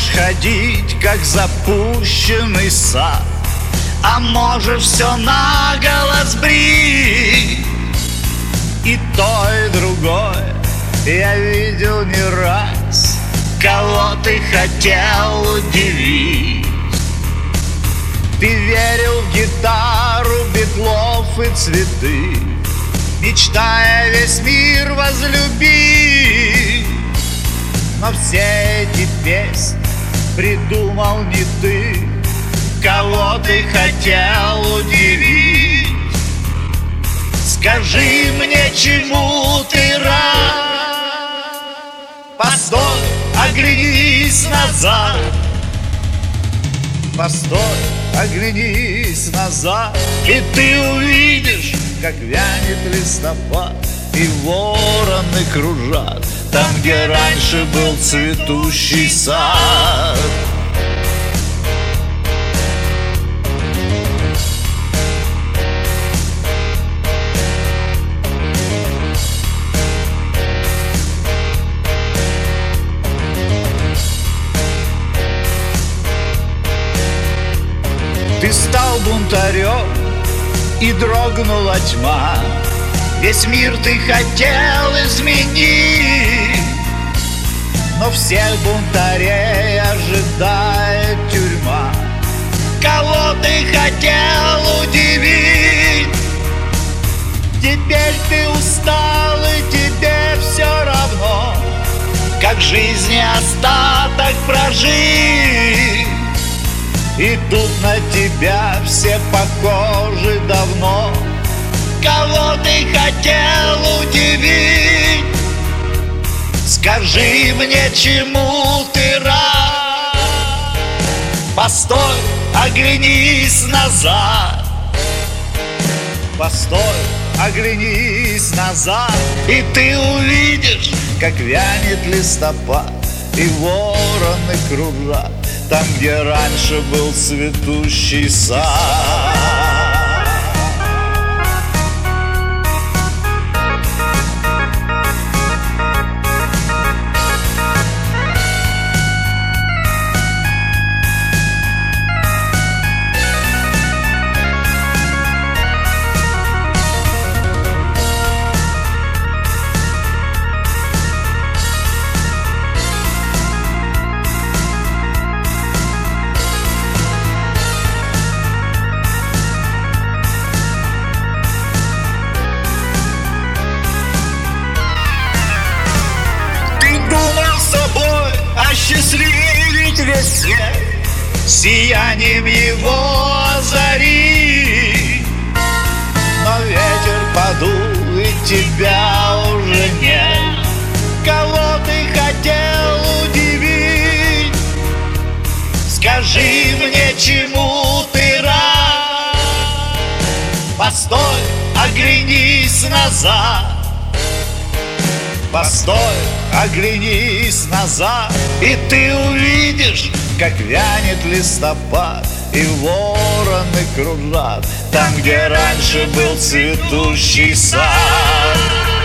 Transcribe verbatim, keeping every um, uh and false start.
можешь ходить, как запущенный сад, а можешь все наголо сбрить. И то, и другое я видел не раз. Кого ты хотел удивить? Ты верил в гитару, битлов и цветы, мечтая весь мир возлюбить. Но все эти песни придумал не ты. Кого ты хотел удивить? Скажи мне, чему ты рад? Постой, оглянись назад. Постой, оглянись назад, и ты увидишь, как вянет листопад, и вороны кружат там, где раньше был цветущий сад. Ты стал бунтарем, и дрогнула тьма. Весь мир ты хотел изменить, но всех бунтарей ожидает тюрьма. Кого ты хотел удивить? Теперь ты устал, и тебе все равно, как жизни остаток прожить. И тут на тебя все похожи давно. Кого ты хотел удивить? Скажи мне, чему ты рад? Постой, оглянись назад. Постой, оглянись назад, и ты увидишь, как вянет листопад, и вороны кружат там, где раньше был цветущий сад. Осчастливить весь свет сиянием его озари. Но ветер подул, и тебя уже нет. Кого ты хотел удивить? Скажи мне, чему ты рад? Постой, оглянись назад. Постой, оглянись назад, и ты увидишь, как вянет листопад, и вороны кружат там, где раньше был цветущий сад.